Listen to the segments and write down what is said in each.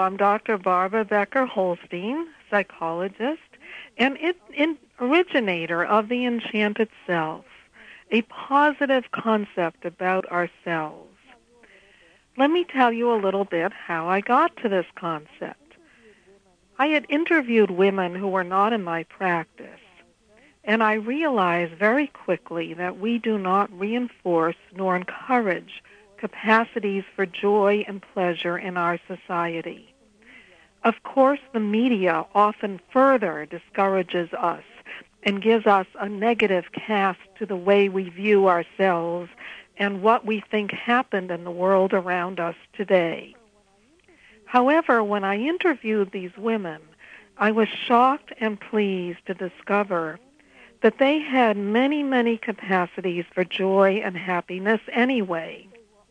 I'm Dr. Barbara Becker-Holstein, psychologist, and originator of the Enchanted Self, a positive concept about ourselves. Let me tell you a little bit how I got to this concept. I had interviewed women who were not in my practice, and I realized very quickly that we do not reinforce nor encourage capacities for joy and pleasure in our society. Of course, the media often further discourages us and gives us a negative cast to the way we view ourselves and what we think happened in the world around us today. However, when I interviewed these women, I was shocked and pleased to discover that they had many, many capacities for joy and happiness anyway.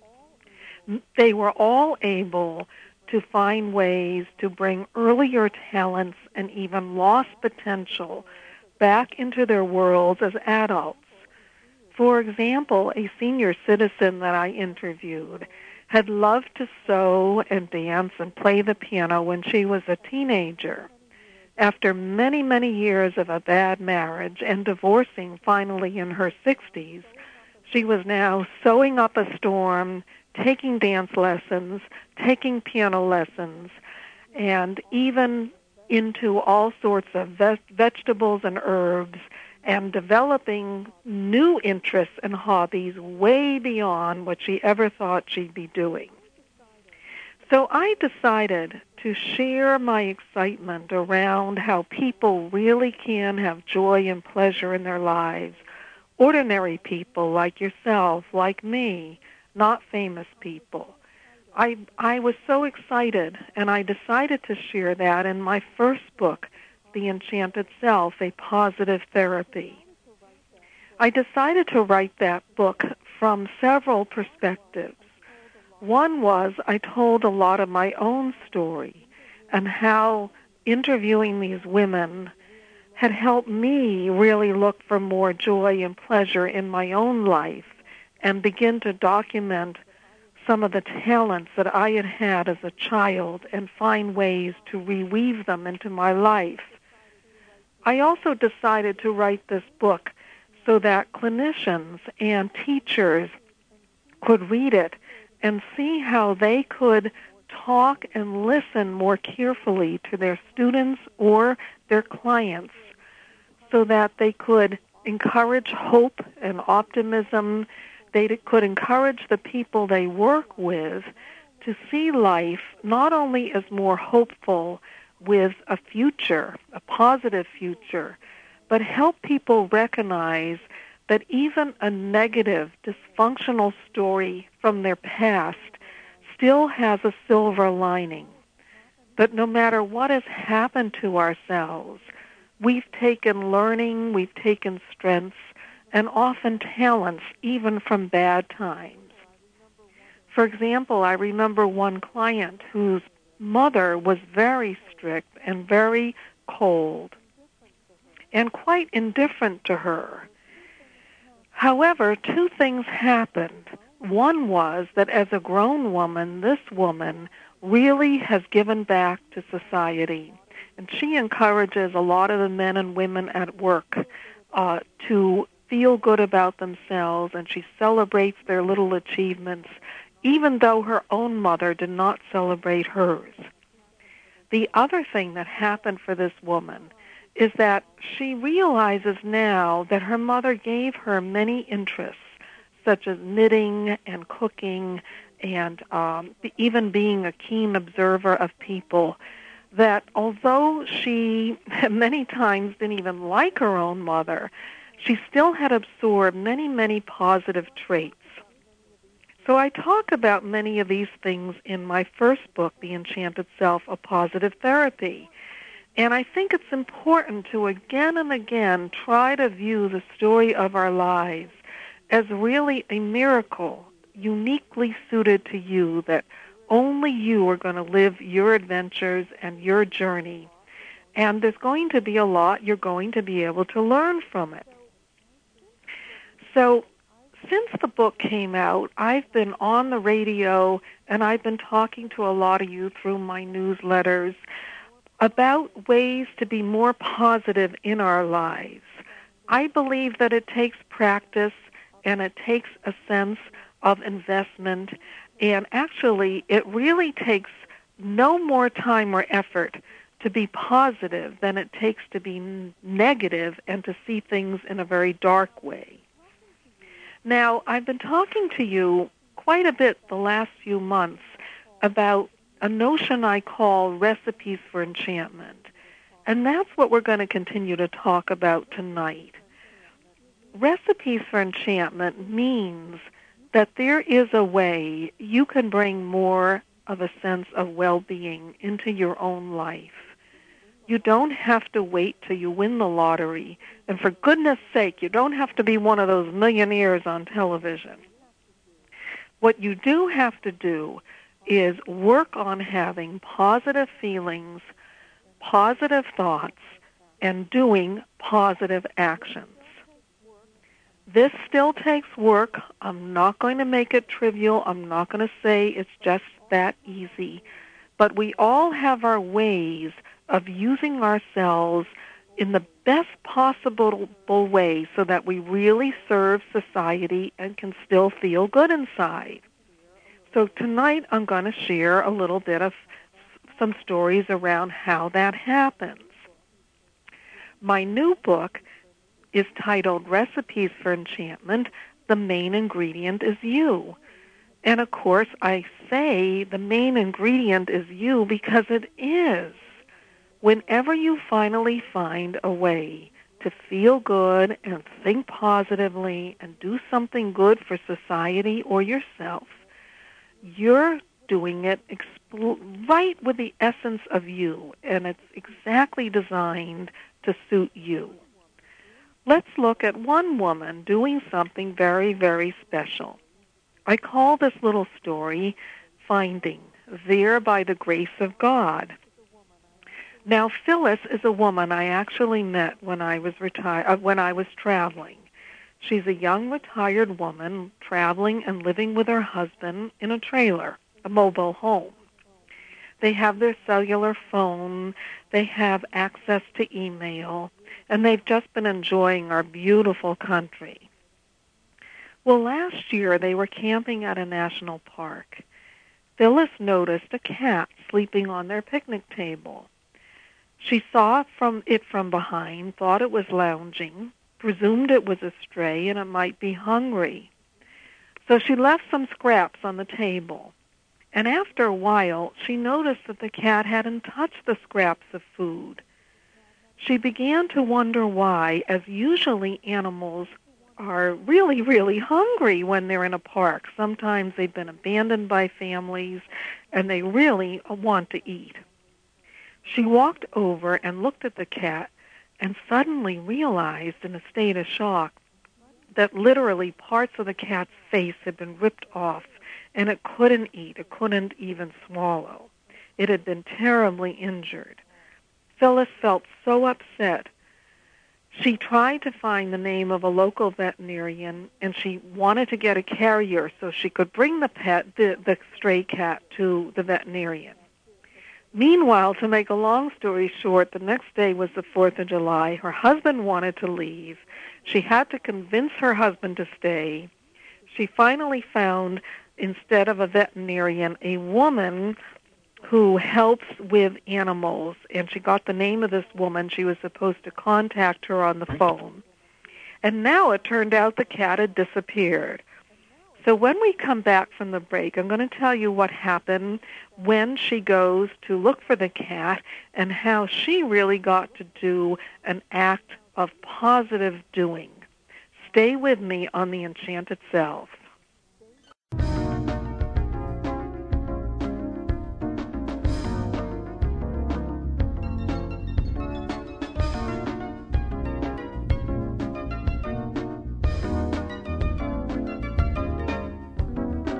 They were all able to find ways to bring earlier talents and even lost potential back into their worlds as adults. For example, a senior citizen that I interviewed had loved to sew and dance and play the piano when she was a teenager. After many, many years of a bad marriage and divorcing finally in her 60s, she was now sewing up a storm, taking dance lessons, taking piano lessons, and even into all sorts of vegetables and herbs, and developing new interests and hobbies way beyond what she ever thought she'd be doing. So I decided to share my excitement around how people really can have joy and pleasure in their lives. Ordinary people like yourself, like me, not famous people. I was so excited, and I decided to share that in my first book, The Enchanted Self, A Positive Therapy. I decided to write that book from several perspectives. One was I told a lot of my own story and how interviewing these women had helped me really look for more joy and pleasure in my own life and begin to document some of the talents that I had had as a child and find ways to reweave them into my life. I also decided to write this book so that clinicians and teachers could read it and see how they could talk and listen more carefully to their students or their clients so that they could encourage hope and optimism. They could encourage the people they work with to see life not only as more hopeful with a future, a positive future, but help people recognize that even a negative, dysfunctional story from their past still has a silver lining. That no matter what has happened to ourselves, we've taken learning, we've taken strengths, and often talents even from bad times. For example, I remember one client whose mother was very strict and very cold and quite indifferent to her. However, two things happened. One was that as a grown woman, this woman really has given back to society. And she encourages a lot of the men and women at work to feel good about themselves, and she celebrates their little achievements, even though her own mother did not celebrate hers. The other thing that happened for this woman is that she realizes now that her mother gave her many interests, such as knitting and cooking and even being a keen observer of people, that although she many times didn't even like her own mother, she still had absorbed many, many positive traits. So I talk about many of these things in my first book, The Enchanted Self, A Positive Therapy. And I think it's important to again and again try to view the story of our lives as really a miracle, uniquely suited to you, that only you are going to live your adventures and your journey. And there's going to be a lot you're going to be able to learn from it. So since the book came out, I've been on the radio and I've been talking to a lot of you through my newsletters about ways to be more positive in our lives. I believe that it takes practice and it takes a sense of investment, and actually it really takes no more time or effort to be positive than it takes to be negative and to see things in a very dark way. Now, I've been talking to you quite a bit the last few months about a notion I call recipes for enchantment, and that's what we're going to continue to talk about tonight. Recipes for enchantment means that there is a way you can bring more of a sense of well-being into your own life. You don't have to wait till you win the lottery, and for goodness sake, you don't have to be one of those millionaires on television. What you do have to do is work on having positive feelings, positive thoughts, and doing positive actions. This still takes work. I'm not going to make it trivial. I'm not going to say it's just that easy. But we all have our ways of using ourselves in the best possible way so that we really serve society and can still feel good inside. So tonight I'm going to share a little bit of some stories around how that happens. My new book is titled Recipes for Enchantment. The main ingredient is you. And of course I say the main ingredient is you because it is. Whenever you finally find a way to feel good and think positively and do something good for society or yourself, you're doing it right with the essence of you, and it's exactly designed to suit you. Let's look at one woman doing something very, very special. I call this little story Finding, There by the Grace of God. Now, Phyllis is a woman I actually met when I was traveling. She's a young retired woman traveling and living with her husband in a trailer, a mobile home. They have their cellular phone, they have access to email, and they've just been enjoying our beautiful country. Well, last year they were camping at a national park. Phyllis noticed a cat sleeping on their picnic table. She saw it from behind, thought it was lounging, presumed it was a stray and it might be hungry. So she left some scraps on the table. And after a while, she noticed that the cat hadn't touched the scraps of food. She began to wonder why, as usually animals are really, really hungry when they're in a park. Sometimes they've been abandoned by families, and they really want to eat. She walked over and looked at the cat and suddenly realized in a state of shock that literally parts of the cat's face had been ripped off, and it couldn't eat. It couldn't even swallow. It had been terribly injured. Phyllis felt so upset. She tried to find the name of a local veterinarian, and she wanted to get a carrier so she could bring the stray cat to the veterinarian. Meanwhile, to make a long story short, the next day was the 4th of July. Her husband wanted to leave. She had to convince her husband to stay. She finally found, instead of a veterinarian, a woman who helps with animals, and she got the name of this woman. She was supposed to contact her on the phone. And now it turned out the cat had disappeared. So when we come back from the break, I'm going to tell you what happened when she goes to look for the cat and how she really got to do an act of positive doing. Stay with me on The Enchanted Self.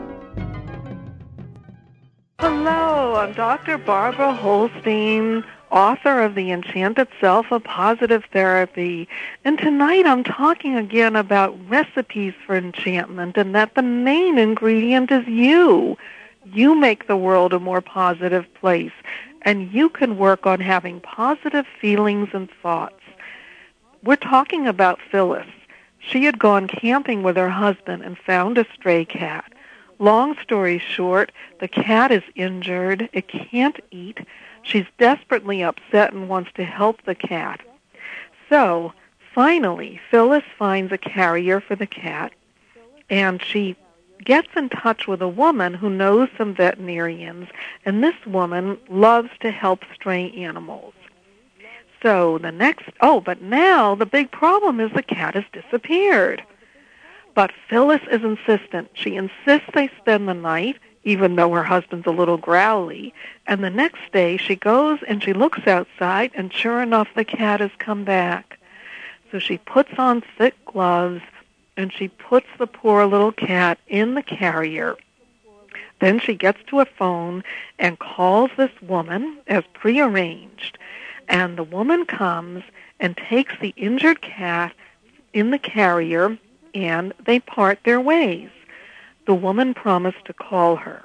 Hello, I'm Dr. Barbara Holstein, author of The Enchanted Self, a Positive Therapy. And tonight I'm talking again about recipes for enchantment, and that the main ingredient is you. You make the world a more positive place, and you can work on having positive feelings and thoughts. We're talking about Phyllis. She had gone camping with her husband and found a stray cat. Long story short, the cat is injured. It can't eat. She's desperately upset and wants to help the cat. So, finally, Phyllis finds a carrier for the cat, and she gets in touch with a woman who knows some veterinarians, and this woman loves to help stray animals. So but now the big problem is the cat has disappeared. But Phyllis is insistent. She insists they spend the night, even though her husband's a little growly. And the next day she goes and she looks outside, and sure enough, the cat has come back. So she puts on thick gloves, and she puts the poor little cat in the carrier. Then she gets to a phone and calls this woman as prearranged. And the woman comes and takes the injured cat in the carrier, and they part their ways. The woman promised to call her.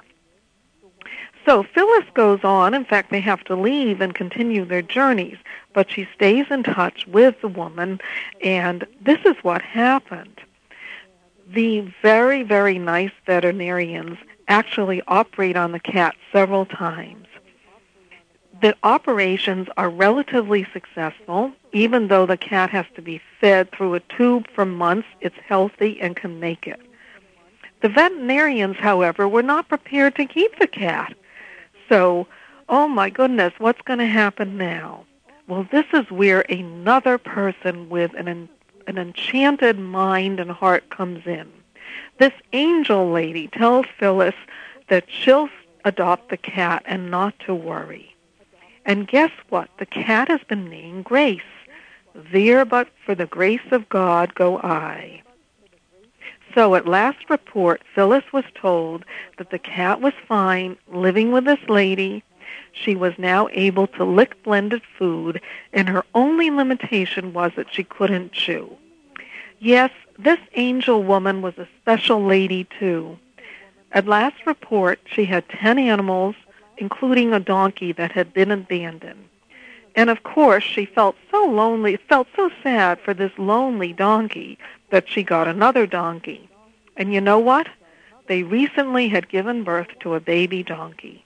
So Phyllis goes on. In fact, they have to leave and continue their journeys, but she stays in touch with the woman, and this is what happened. The very, very nice veterinarians actually operate on the cat several times. The operations are relatively successful. Even though the cat has to be fed through a tube for months, it's healthy and can make it. The veterinarians, however, were not prepared to keep the cat. So, oh my goodness, what's going to happen now? Well, this is where another person with an enchanted mind and heart comes in. This angel lady tells Phyllis that she'll adopt the cat and not to worry. And guess what? The cat has been named Grace. There but for the grace of God go I. So at last report, Phyllis was told that the cat was fine, living with this lady. She was now able to lick blended food, and her only limitation was that she couldn't chew. Yes, this angel woman was a special lady, too. At last report, she had 10 animals, including a donkey that had been abandoned. And of course, she felt so lonely, felt so sad for this lonely donkey that she got another donkey. And you know what? They recently had given birth to a baby donkey.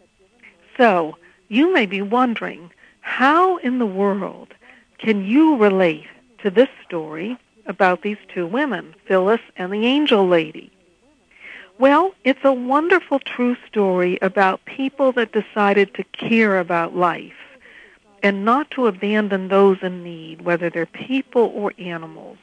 So, you may be wondering, how in the world can you relate to this story about these two women, Phyllis and the angel lady? Well, it's a wonderful true story about people that decided to care about life and not to abandon those in need, whether they're people or animals.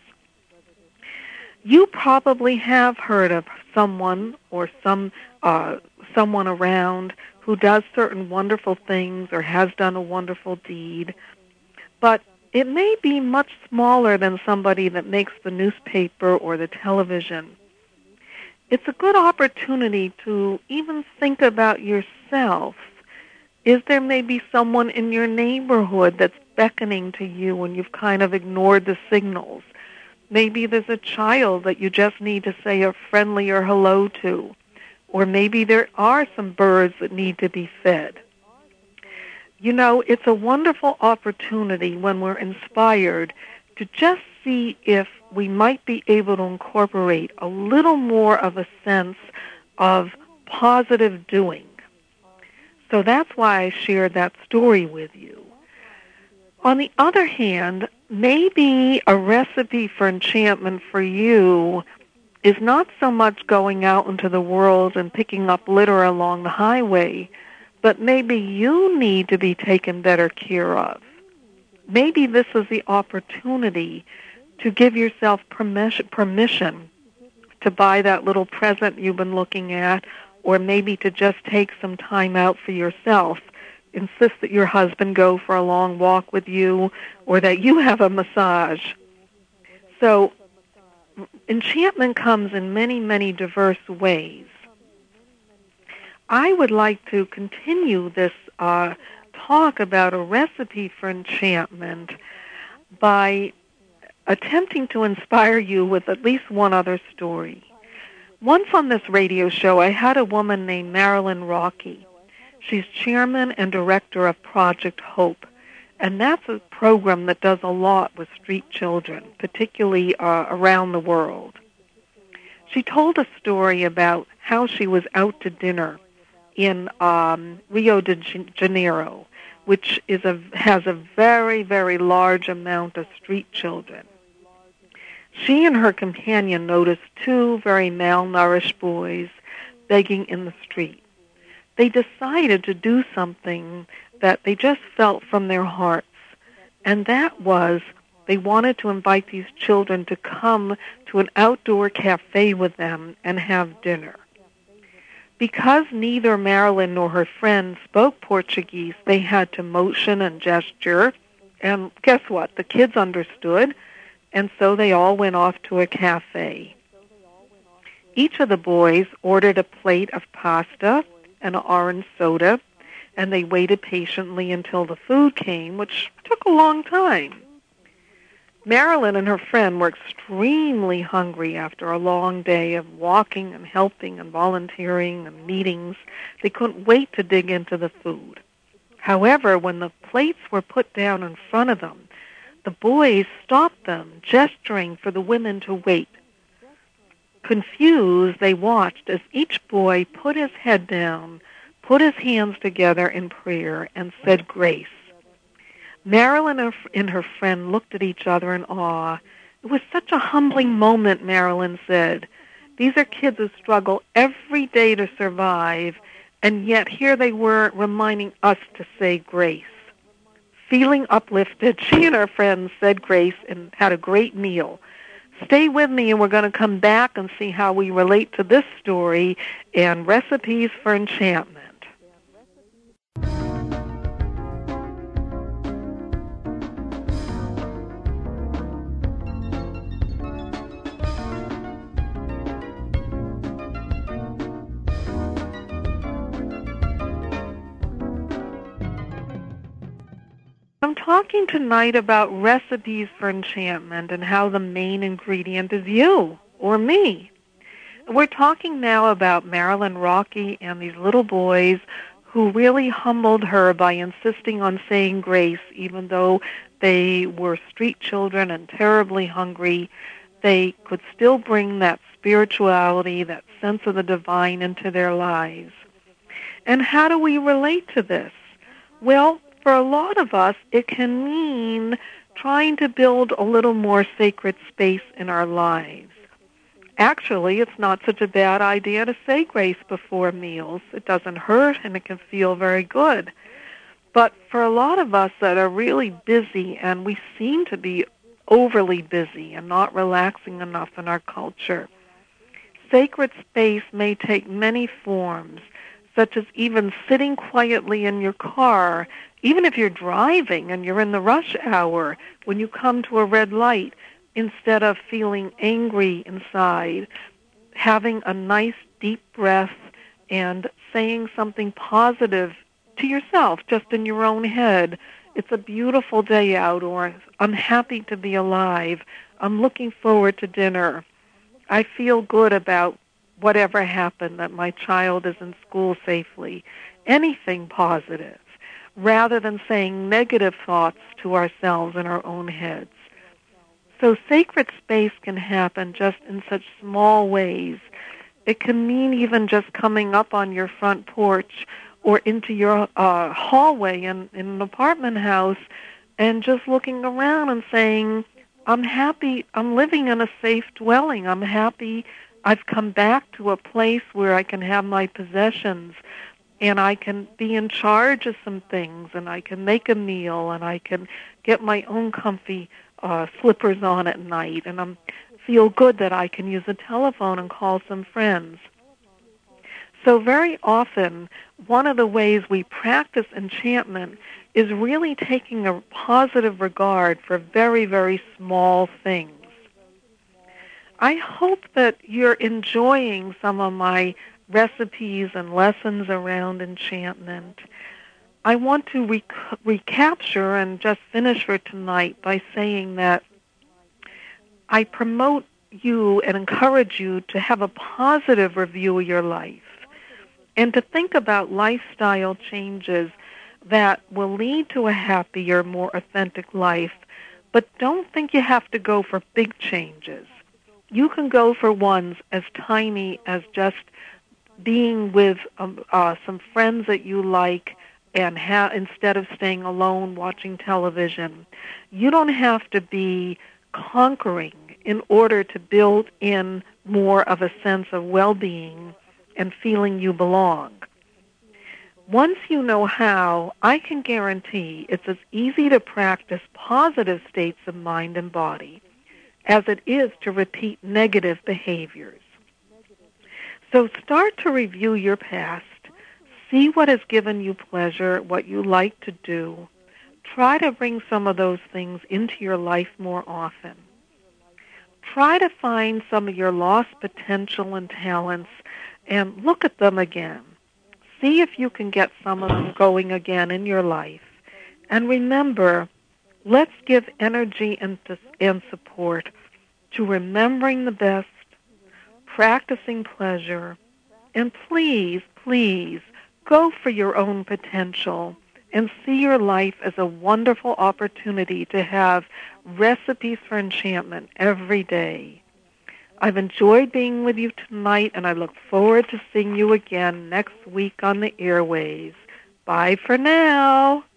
You probably have heard of someone or someone around who does certain wonderful things or has done a wonderful deed, but it may be much smaller than somebody that makes the newspaper or the television. It's a good opportunity to even think about yourself. Is there maybe someone in your neighborhood that's beckoning to you when you've kind of ignored the signals? Maybe there's a child that you just need to say a friendly or hello to. Or maybe there are some birds that need to be fed. You know, it's a wonderful opportunity when we're inspired to just see if we might be able to incorporate a little more of a sense of positive doing. So that's why I shared that story with you. On the other hand, maybe a recipe for enchantment for you is not so much going out into the world and picking up litter along the highway, but maybe you need to be taken better care of. Maybe this is the opportunity to give yourself permission to buy that little present you've been looking at, or maybe to just take some time out for yourself. Insist that your husband go for a long walk with you, or that you have a massage. So enchantment comes in many, many diverse ways. I would like to continue this talk about a recipe for enchantment by attempting to inspire you with at least one other story. Once on this radio show, I had a woman named Marilyn Rocky. She's chairman and director of Project Hope, and that's a program that does a lot with street children, particularly around the world. She told a story about how she was out to dinner in Rio de Janeiro, which has a very, very large amount of street children. She and her companion noticed two very malnourished boys begging in the street. They decided to do something that they just felt from their hearts, and that was they wanted to invite these children to come to an outdoor cafe with them and have dinner. Because neither Marilyn nor her friend spoke Portuguese, they had to motion and gesture, and guess what? The kids understood, and so they all went off to a cafe. Each of the boys ordered a plate of pasta and an orange soda, and they waited patiently until the food came, which took a long time. Marilyn and her friend were extremely hungry after a long day of walking and helping and volunteering and meetings. They couldn't wait to dig into the food. However, when the plates were put down in front of them, the boys stopped them, gesturing for the women to wait. Confused, they watched as each boy put his head down, put his hands together in prayer, and said grace. Marilyn and her friend looked at each other in awe. It was such a humbling moment, Marilyn said. These are kids who struggle every day to survive, and yet here they were reminding us to say grace. Feeling uplifted, she and her friends said grace and had a great meal. Stay with me, and we're going to come back and see how we relate to this story and recipes for enchantment. I'm talking tonight about recipes for enchantment and how the main ingredient is you or me. We're talking now about Marilyn Rocky and these little boys who really humbled her by insisting on saying grace, even though they were street children and terribly hungry. They could still bring that spirituality, that sense of the divine into their lives. And how do we relate to this? Well, for a lot of us, it can mean trying to build a little more sacred space in our lives. Actually, it's not such a bad idea to say grace before meals. It doesn't hurt, and it can feel very good. But for a lot of us that are really busy, and we seem to be overly busy and not relaxing enough in our culture, sacred space may take many forms, such as even sitting quietly in your car. Even if you're driving and you're in the rush hour, when you come to a red light, instead of feeling angry inside, having a nice deep breath and saying something positive to yourself, just in your own head. It's a beautiful day out, or I'm happy to be alive. I'm looking forward to dinner. I feel good about whatever happened, that my child is in school safely. Anything positive, rather than saying negative thoughts to ourselves in our own heads. So sacred space can happen just in such small ways. It can mean even just coming up on your front porch or into your hallway in an apartment house and just looking around and saying, I'm happy, I'm living in a safe dwelling. I'm happy I've come back to a place where I can have my possessions, and I can be in charge of some things, and I can make a meal, and I can get my own comfy slippers on at night, and I feel good that I can use a telephone and call some friends. So very often, one of the ways we practice enchantment is really taking a positive regard for very, very small things. I hope that you're enjoying some of my recipes and lessons around enchantment. I want to recapture and just finish for tonight by saying that I promote you and encourage you to have a positive review of your life and to think about lifestyle changes that will lead to a happier, more authentic life. But don't think you have to go for big changes. You can go for ones as tiny as just being with some friends that you like and instead of staying alone watching television. You don't have to be conquering in order to build in more of a sense of well-being and feeling you belong. Once you know how, I can guarantee it's as easy to practice positive states of mind and body as it is to repeat negative behaviors. So start to review your past. See what has given you pleasure, what you like to do. Try to bring some of those things into your life more often. Try to find some of your lost potential and talents and look at them again. See if you can get some of them going again in your life. And remember, let's give energy and support to remembering the best, practicing pleasure, and please, please, go for your own potential and see your life as a wonderful opportunity to have recipes for enchantment every day. I've enjoyed being with you tonight, and I look forward to seeing you again next week on the airways. Bye for now.